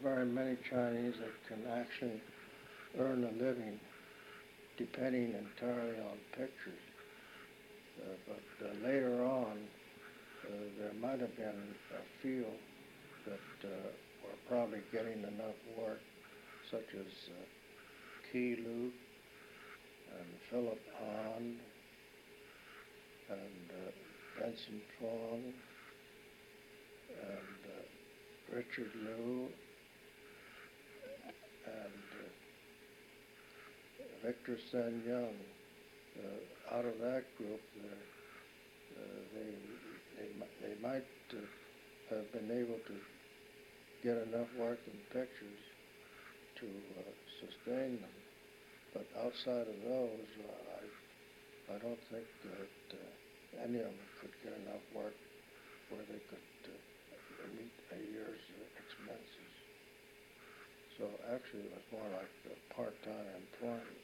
very many Chinese that can actually earn a living depending entirely on pictures. But later on, there might have been a few that were probably getting enough work, such as Key Luke and Philip Hahn and Benson Fong and Richard Liu and Victor Sen Young. Out of that group, they might have been able to get enough work in pictures to sustain them. But outside of those, I don't think that any of them could get enough work where they could meet a year's expenses. So actually, it was more like part-time employment.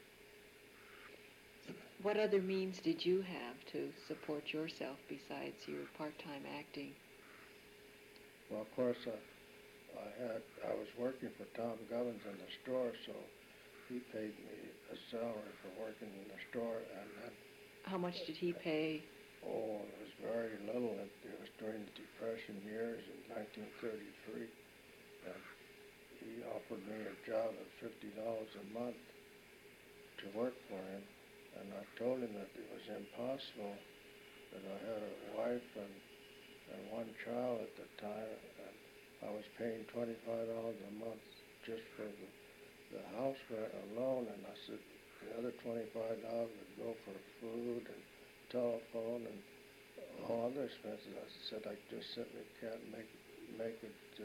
What other means did you have to support yourself besides your part-time acting? Well, of course, I was working for Tom Gubbins in the store, so he paid me a salary for working in the store, and then... How much did he pay? Oh, it was very little. It was during the Depression years in 1933, and he offered me a job at $50 a month to work for him, and I told him that it was impossible, that I had a wife and one child at the time, and I was paying $25 a month just for the house rent alone, and I said the other $25 would go for food and telephone and all other expenses. I said I just simply can't make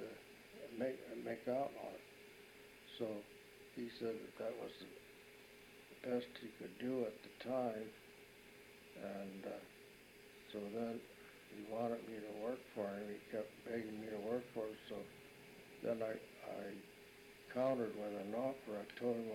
out on it. So he said that was the best he could do at the time, and so then he wanted me to work for him. He kept begging me to work for him. So then I countered with an offer. I told him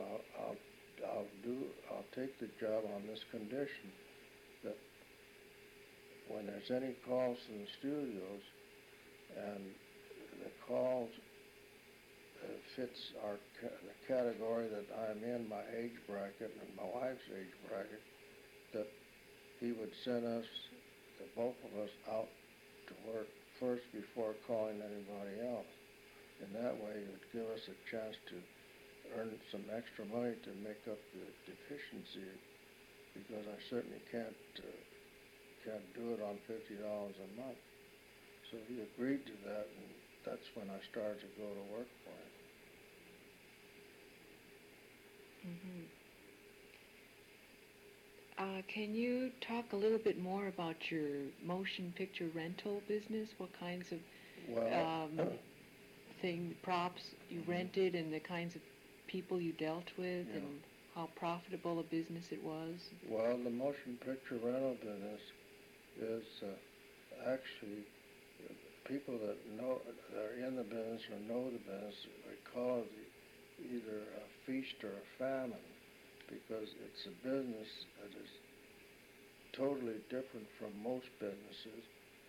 I'll take the job on this condition, that when there's any calls in the studios and the calls fits the category that I'm in, my age bracket and my wife's age bracket, that he would send us, both of us, out to work first before calling anybody else. And that way it would give us a chance to earn some extra money to make up the deficiency, because I certainly can't do it on $50 a month. So he agreed to that, and that's when I started to go to work for him. Can you talk a little bit more about your motion picture rental business? What kinds of props you rented, and the kinds of people you dealt with, and how profitable a business it was? Well, the motion picture rental business is actually people that are in the business or know the business. We call it either a feast or a famine, because it's a business that is totally different from most businesses.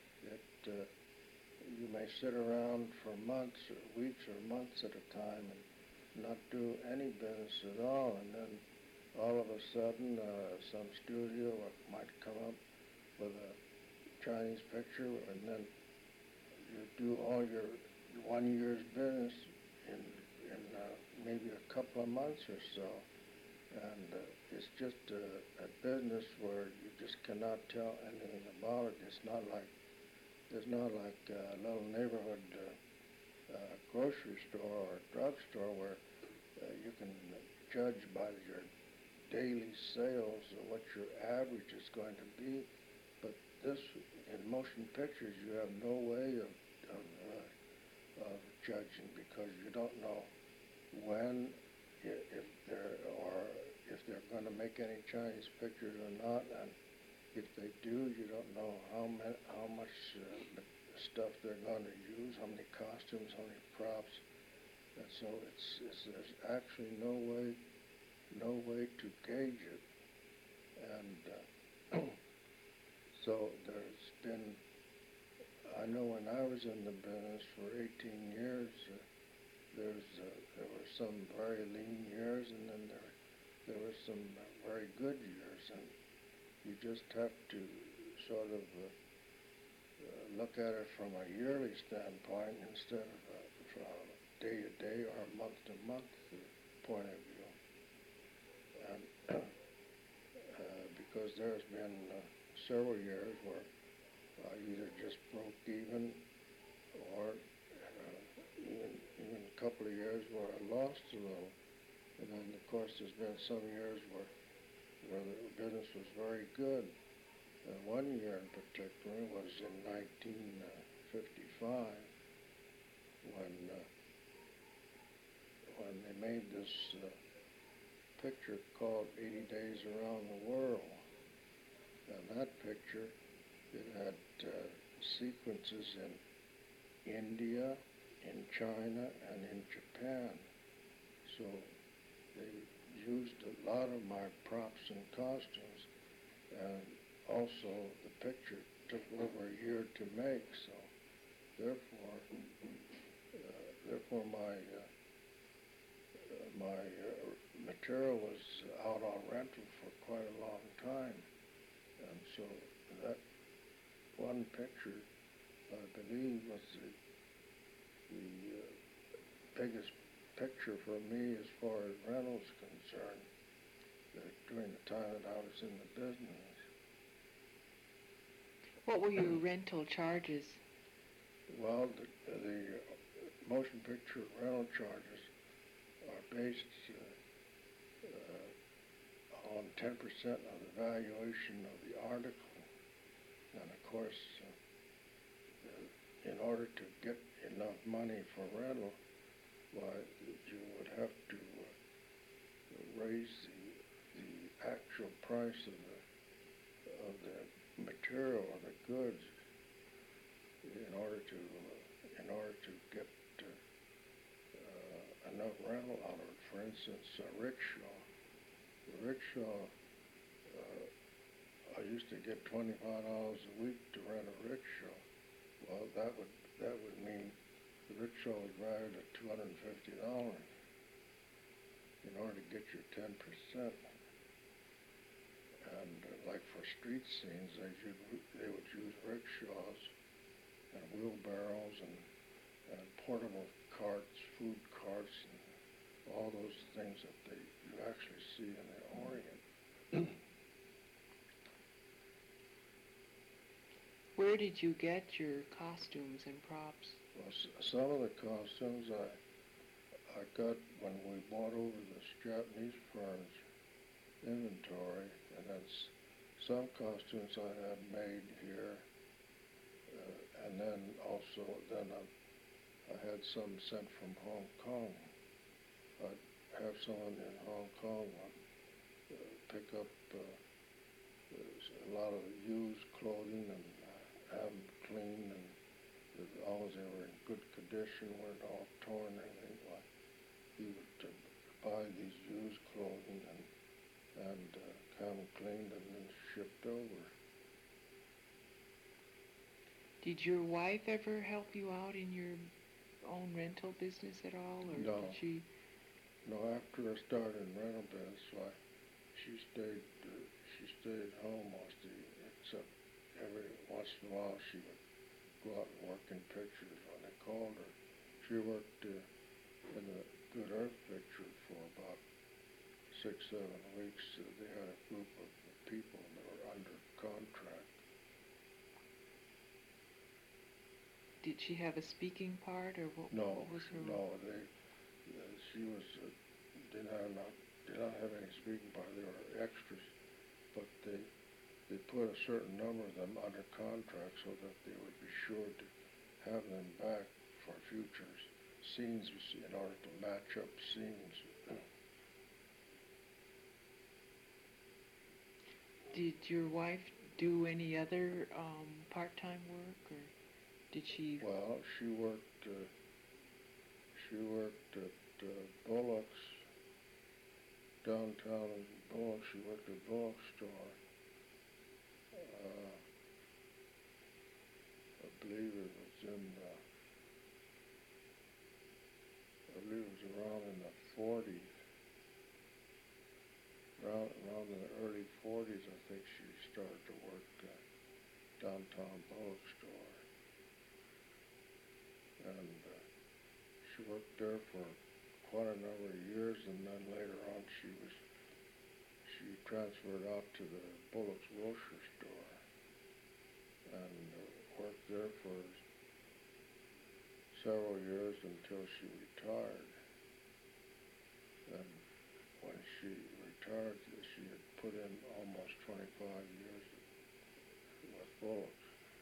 You may sit around for months or weeks or months at a time and not do any business at all, and then all of a sudden some studio might come up with a Chinese picture, and then you do all your 1 year's business in maybe a couple of months or so. And it's just a business where you just cannot tell anything about it. It's not like a little neighborhood grocery store or drugstore where you can judge by your daily sales or what your average is going to be. But this, in motion pictures, you have no way of judging, because you don't know when, if they're going to make any Chinese pictures or not, and if they do, you don't know how much stuff they're going to use, how many costumes, how many props, and so there's actually no way to gauge it, and so there's been. I know when I was in the business for 18 years, there were some very lean years, and then there were some very good years, and you just have to sort of look at it from a yearly standpoint instead of from day to day or month to month point of view. And because there's been several years where I either just broke even or even a couple of years where I lost a little. And then, of course, there's been some years where the business was very good. One year in particular was in 1955 when they made this picture called 80 Days Around the World. And that picture, it had sequences in India, in China, and in Japan. So they used a lot of my props and costumes, and also the picture took over a year to make. So therefore my material was out on rental for quite a long time, and so that one picture, I believe, was the biggest picture for me as far as rentals concerned during the time that I was in the business. What were your rental charges? Well, the motion picture rental charges are based on 10% of the valuation of the article. And of course, in order to get enough money for rental, why, you would have to raise the actual price of the material or the goods in order to get enough rental out of it. For instance, a rickshaw. The rickshaw, I used to get $25 a week to rent a rickshaw. Well, that would mean the rickshaw was valued at $250 in order to get your 10%. And like for street scenes, they would use rickshaws and wheelbarrows and portable carts, food carts, and all those things that you actually see in the Orient. Where did you get your costumes and props? Well, some of the costumes I got when we bought over this Japanese firm's inventory, and then some costumes I had made here, and then also I had some sent from Hong Kong. I'd have someone in Hong Kong pick up a lot of used clothing and have them cleaned, and as long as they were in good condition, weren't all torn or anything, like he would buy these used clothing and have them cleaned and then shipped over. Did your wife ever help you out in your own rental business at all, or No. did she? No, after I started in rental business, she stayed home mostly, except every once in a while she would go out and work in pictures when they called her. She worked in the Good Earth picture for about 6-7 weeks. They had a group of people that were under contract. Did she have a speaking part, or what was her No, role? she did not have any speaking part. They were extras, but they put a certain number of them under contract so that they would be sure to have them back for future scenes in order to match up scenes. Did your wife do any other part-time work, or did she? Well, she worked at Bullock's downtown in Bullock. She worked at Bullock's store. I believe it was in 40s. Around in the early 40s, I think she started to work downtown Bullock store. And she worked there for quite a number of years, and then later on she transferred out to the Bullock's grocery store and worked there for several years until she retired. And when she retired, she had put in almost 25 years with Bullock's.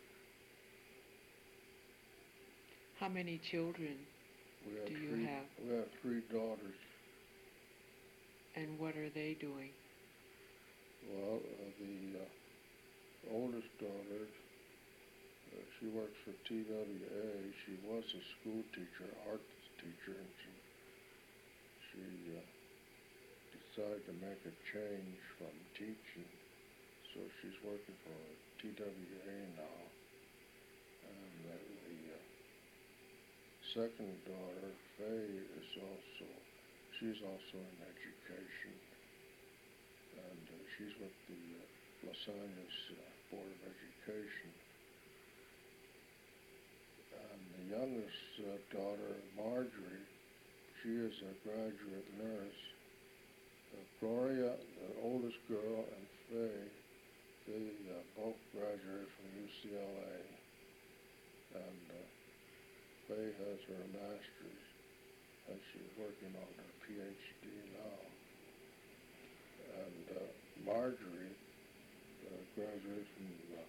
How many children do you have? We have 3 daughters. And what are they doing? Well, the oldest daughter, she works for TWA. She was a school teacher, arts teacher, and she decided to make a change from teaching, so she's working for TWA now. And the second daughter, Faye, she's also in education, and she's with the Los Angeles Board of Education. And the youngest daughter, Marjorie, she is a graduate nurse. Gloria, the oldest girl, and Faye, they both graduated from UCLA. And Faye has her master's, and she's working on her PhD now. And Marjorie graduated from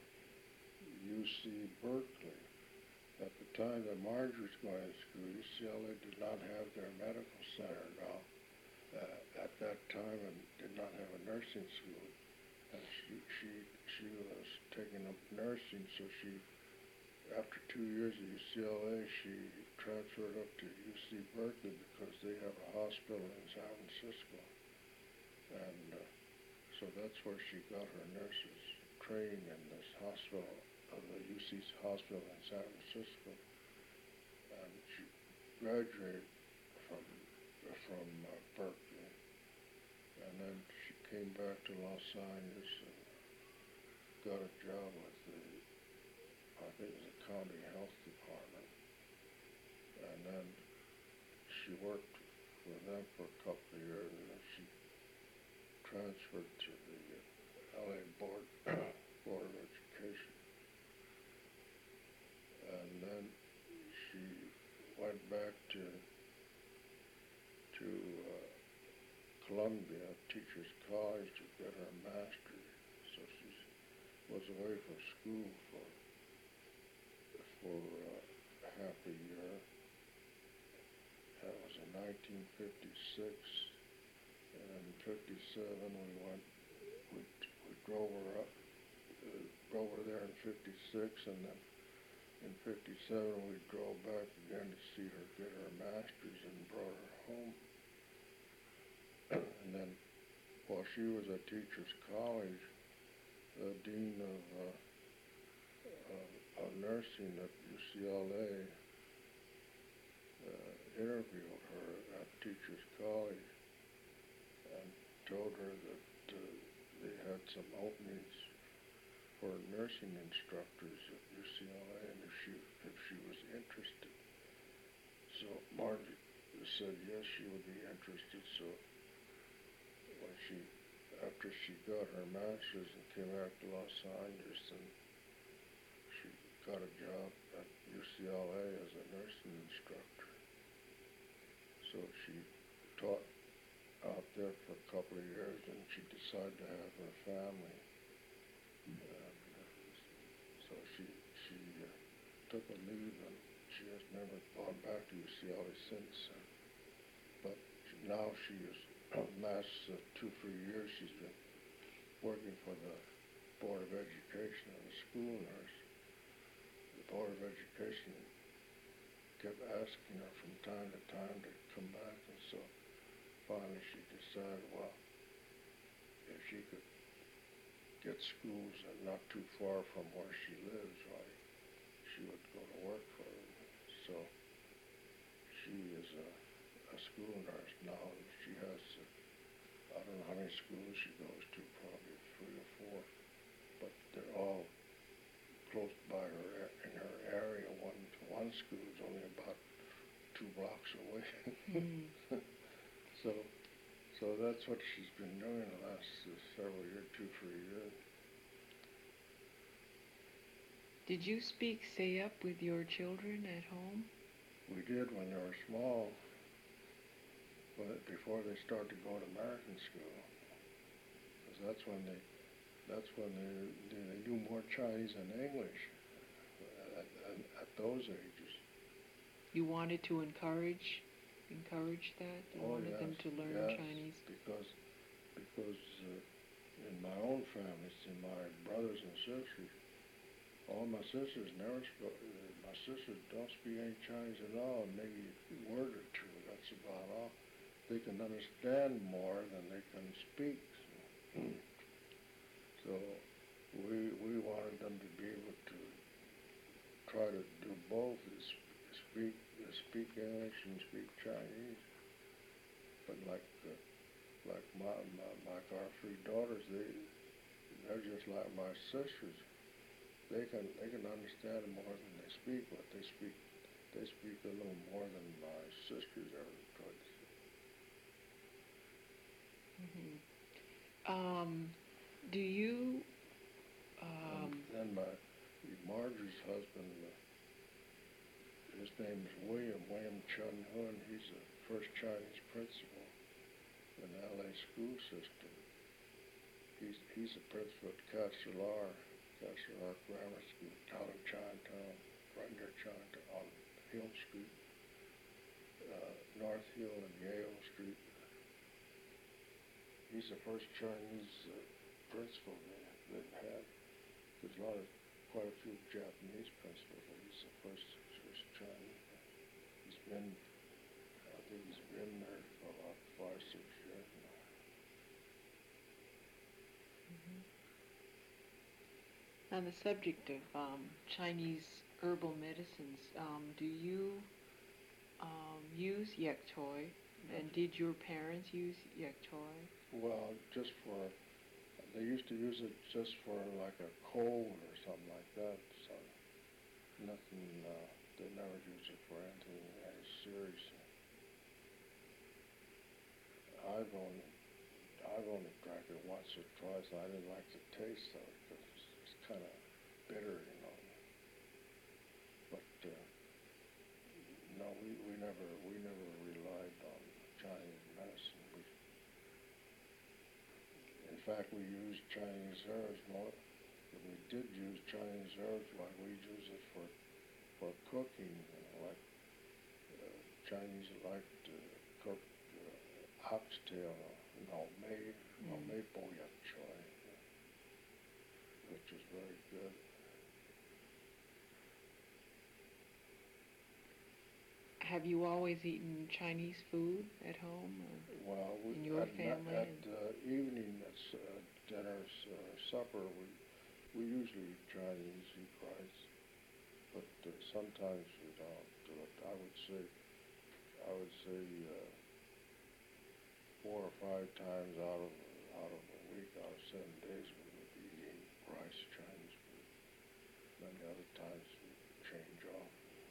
UC Berkeley. At the time that Marjorie's going to school, UCLA did not have their medical center now. At that time, and did not have a nursing school. And she was taking up nursing, so after 2 years at UCLA, she transferred up to UC Berkeley because they have a hospital in San Francisco. And so that's where she got her nurse's training, in this hospital, the UC's hospital in San Francisco. And she graduated from Berkeley. And then she came back to Los Angeles and got a job with I think it was the county health department. And then she worked for them for a couple of years, and then she transferred to the LA Board of Education. And then she went back to Columbia Teachers College to get her master's. So she was away from school for half a year. That was in 1956. And in 57 we drove her there in 56, and then in 57 we drove back again to see her get her master's and brought her home. And then while she was at Teachers College, the dean of nursing at UCLA interviewed her at Teachers College and told her that they had some openings for nursing instructors at UCLA, and if she was interested. So Margie said yes, she would be interested. So after she got her master's and came back to Los Angeles, and she got a job at UCLA as a nursing instructor. So she taught out there for a couple of years, and she decided to have her family. And so she took a leave, and she has never gone back to UCLA since. But now she is, last 2-3 years, she's been working for the Board of Education as a school nurse. The Board of Education kept asking her from time to time to come back, and so finally she decided, well, if she could get schools that not too far from where she lives, right, she would go to work for them. So she is a school nurse now, and she has, I don't know how many schools she goes to, probably 3 or 4, but they're all close by her, in her area. One school is only about 2 blocks away. Mm. So that's what she's been doing the last several years, 2, 3 years. Did you speak Sayup with your children at home? We did when they were small, but before they started to go to American school, because that's when they knew more Chinese than English at those ages. You wanted to encourage that? You wanted them to learn yes, Chinese? because in my own family, see, my brothers and sisters, all my sisters my sisters don't speak any Chinese at all, maybe a word or two, that's about all. They can understand more than they can speak. So we wanted them to be able to try to do both, speak English and speak Chinese. But like our 3 daughters, they're just like my sisters. They can understand more than they speak, but they speak a little more than my sisters ever could. Mm-hmm. Do you? And Marjorie's husband, his name is William Chun Hun. He's the first Chinese principal in the LA school system. He's the principal at Castlear Grammar School, down in Chinatown, right near Chinatown, on Hill Street, North Hill and Yale Street. He's the first Chinese principal they've had. There's quite a few Japanese principals, but he's the first Chinese. I think he's been there for about 5, 6 years now. On the subject of Chinese herbal medicines, do you use Yek Toy? And did your parents use Yek Toy? Well, they used to use it just for like a cold or something like that. So nothing. They never used it for anything serious. I've only drank it once or twice. And I didn't like the taste of it because it's kind of bitter, you know. But no, we never relied on Chinese medicine. In fact, we used Chinese herbs more. We did use Chinese herbs, like we use it for cooking. You know, like Chinese like to cook oxtail, mei bo yak choy, which is very good. Have you always eaten Chinese food at home or Well, in your family? At evening, dinner, supper, we usually eat Chinese, eat rice, but sometimes we don't do it. I would say 4 or 5 times out of a week, out of 7 days, we would be eating rice, Chinese food. Many other times we change off.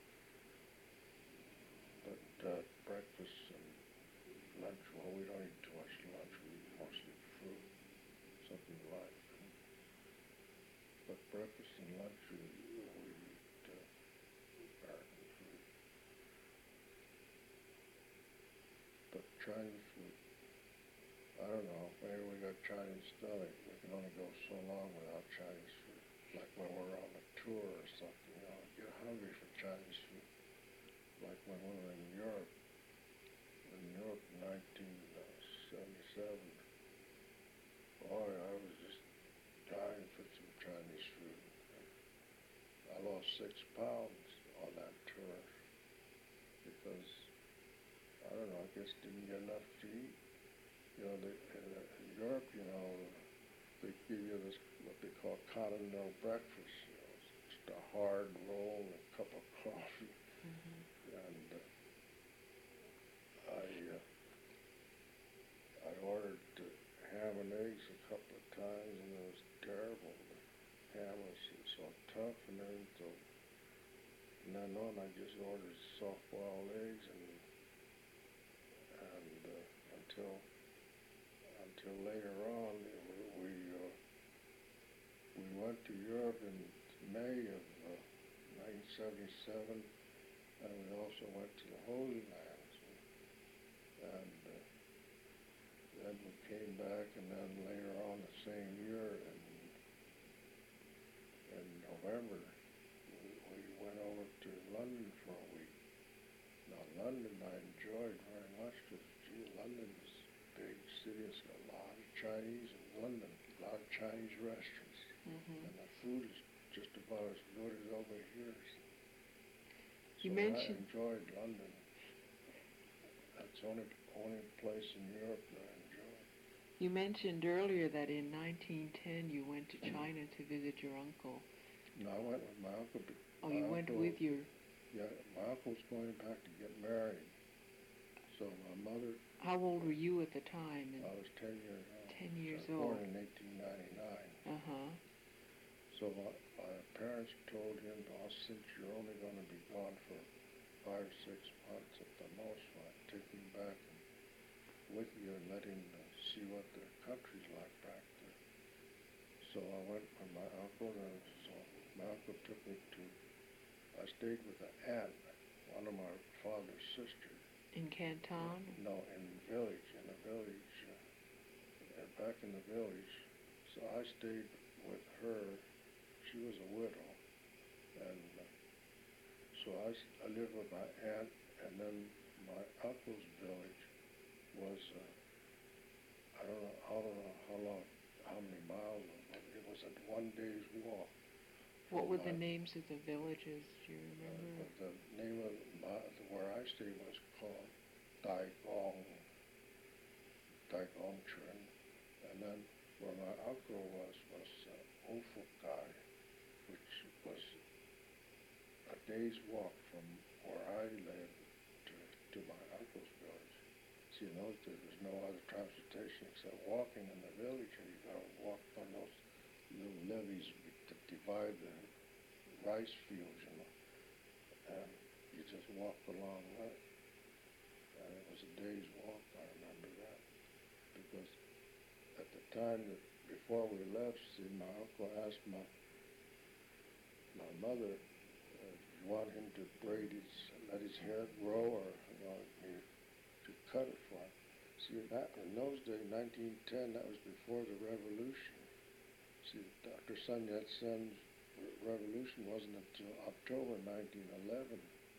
But breakfast and lunch, well, we don't eat too much lunch. We eat mostly fruit, something light. But breakfast and lunch, we eat American food. But Chinese food, I don't know, maybe we got Chinese stomach. We can only go so long without Chinese food. Like when we're on a tour or something, you know, get hungry for Chinese food. Like when we were in Europe in 1977, boy, I was just dying for some Chinese food. I lost 6 pounds on that tour because, I don't know, I guess didn't get enough to eat. You know, in Europe, you know, they give you this, what they call continental breakfast. You know, it's just a hard roll and a cup of coffee. Mm-hmm. And couple of times, and it was terrible. The ham was so tough, and then so from then on, I just ordered soft-boiled eggs, and until later on, we went to Europe in May of 1977, and we also went to the Holy Lands, and then we came back, and then later on the same year in November, we went over to London for a week. Now London I enjoyed very much because London is a big city. It's got a lot of Chinese in London, a lot of Chinese restaurants, and the food is just about as good as over here. So You mentioned I enjoyed London. That's the only place in Europe that I enjoyed. You mentioned earlier that in 1910 you went to China to visit your uncle. No, I went with my uncle. Oh, you went with your... Yeah, my uncle was going back to get married. So my mother... How old were you at the time? I was 10 years old. 10 years I was old. born in 1899. Uh-huh. So my parents told him, well, since you're only going to be gone for 5 or 6 months at the most, take him back with you and let him see what the country's like back there. So I went with my uncle, and so my uncle took me to... I stayed with an aunt, one of my father's sisters. In Canton? No, in a village, back in the village. So I stayed with her. She was a widow. And so I lived with my aunt, and then my uncle's village was, I don't know how many miles, but it was a 1 day's walk. What were the names of the villages? Do you remember? The name of where I stayed was called Daigongchen, and then where my uncle was Ofukai, which was a day's walk from where I lived to my uncle's village. See, in those days there was no other transportation except walking in the village, and you got to walk on those little levees that divide the rice fields, and you just walked a long way. And it was a day's walk, I remember that, because at the time before we left, see, my uncle asked my mother, you want him to let his hair grow, or you want me to cut it for him? See, in those days, 1910, that was before the revolution. See, Dr. Sun Yat-sen's revolution wasn't until October 1911.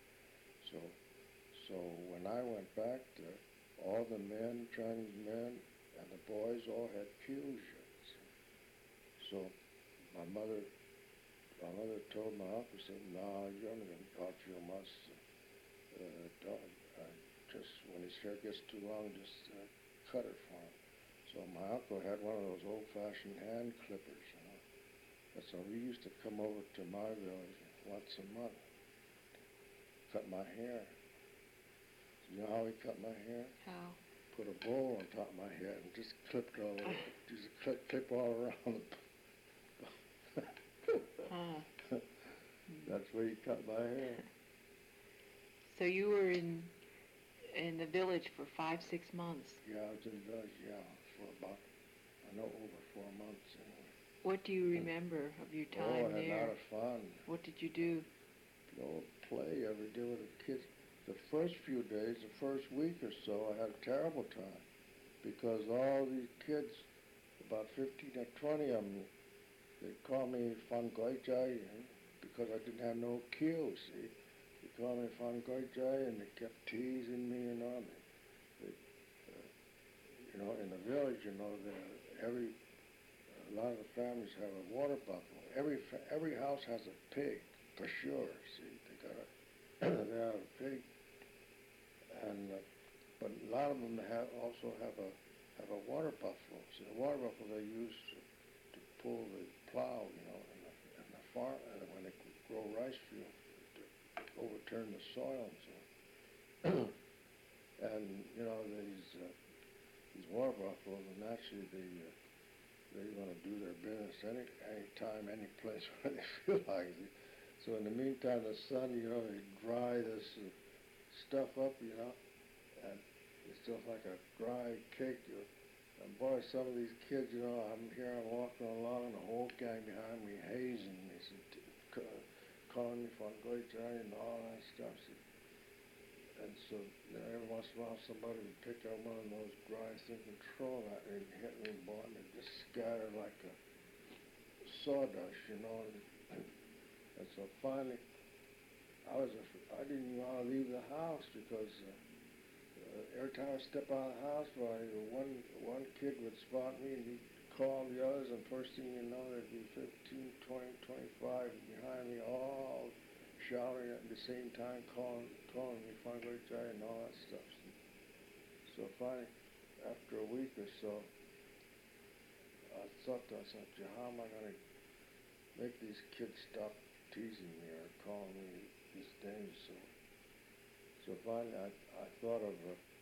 So when I went back there, all the men, Chinese men, and the boys all had fusions. So my mother told my uncle, said, "No, you're only going to go a few months. Just when his hair gets too long, just cut it for him." So my uncle had one of those old-fashioned hand clippers, And so he used to come over to my village once a month, cut my hair. You know how he cut my hair? How? Put a bowl on top of my head and just clipped all over. Just clip all around. That's where he cut my hair. So you were in the village for 5-6 months. Yeah, I was in the village, for about, over 4 months anyway. What do you remember of your time I had there? a lot of fun. What did you do? Play every day with the kids. The first few days, the first week or so, I had a terrible time because all these kids, about 15 or 20 of them, they called me Fan Goi Jai because I didn't have no queue, see. They called me Fan Goi Jai, and they kept teasing me and all. In the village, a lot of the families have a water buffalo. Every house has a pig, for sure. See, they have a pig, but a lot of them also have a water buffalo. See, the water buffalo they use to pull the plow, in the farm, when they grow rice fields, to overturn the soil and so. And these water buffaloes, and actually They want to do their business any time, any place where they feel like it. So in the meantime, the sun, they dry this stuff up, and it's just like a dry cake. And boy, some of these kids, I'm here, I'm walking along, and the whole gang behind me hazing me, calling me Fungoy Johnny and all that stuff. And so every once in a while, somebody would pick up one of those dry thing control that and hit me, boy, and it just scattered like a sawdust, And so finally, I didn't even want to leave the house because every time I step out of the house, one kid would spot me and he'd call the others, and first thing you know, there'd be 15, 20, 25 behind me, all shouting at the same time, calling me Fungoy Jai and all that stuff. So finally, after a week or so, I thought to myself, how am I going to make these kids stop teasing me or calling me these names? So finally, I thought of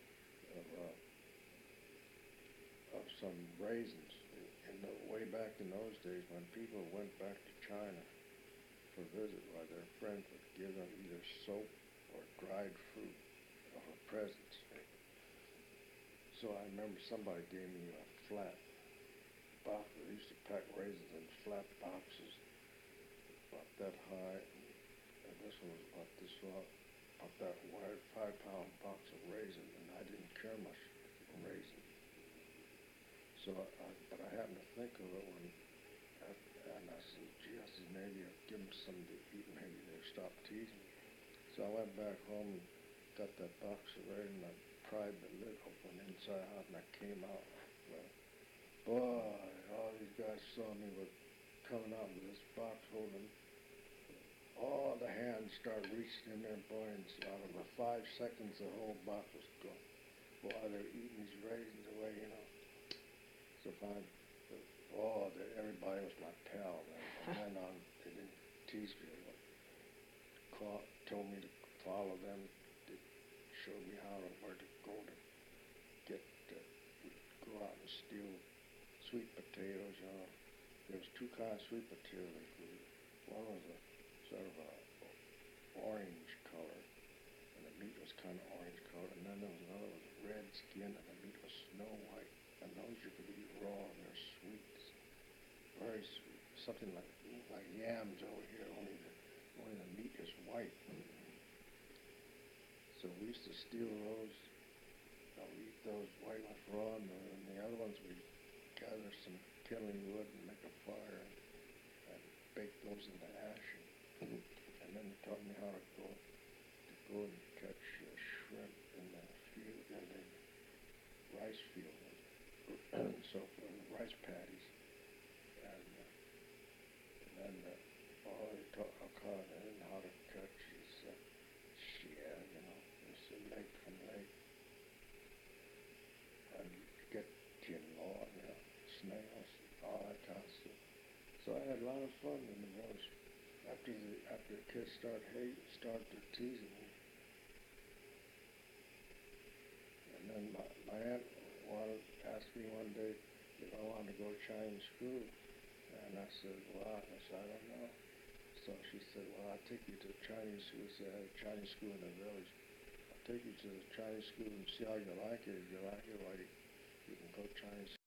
some raisins. Way back in those days, when people went back to China for a visit, while their friends would give them either soap or dried fruit or presents. So I remember somebody gave me a flat box. They used to pack raisins in flat boxes about that high, and this one was about this long, about that wide, 5-pound box of raisins, and I didn't care much for raisins. But I happened to think of it and I said, maybe I'll give them something to eat, maybe they'll stop teasing me. So I went back home and got that box of raisins, and I pried the lid open inside out, and I came out. Well, boy, all these guys saw me coming out with this box holding. All the hands started reaching in there, boy, and out of 5 seconds, the whole box was gone. Boy, they're eating these raisins away, So fine. Everybody was my pal then. From then on, they didn't tease me. They told me to follow them. They showed me where to go go out and steal sweet potatoes. There was 2 kinds of sweet potatoes. One was a sort of a orange color, and the meat was kind of orange color. And then there was another one with red skin, and the meat was snow white. And those you could eat raw, and they're sweet, very sweet. Something like yams over here, only the meat is white. So we used to steal those. We eat those white ones raw, and the other ones we gather some kindling wood and make a fire and bake those in the ash. And then they taught me how to go and catch shrimp in the field, in the rice field. So for rice paddies, and then I caught it, and how to catch is it's a lake from lake, and you get kinlaw, snails, all that kind of stuff. So I had a lot of fun in the village after the kids started teasing me, and then my aunt asked me one day if I wanted to go to Chinese school, and I said, I don't know. So she said, I'll take you to Chinese school. She said, I had a Chinese school in the village. I'll take you to the Chinese school and see how you like it. If you like it, you can go to Chinese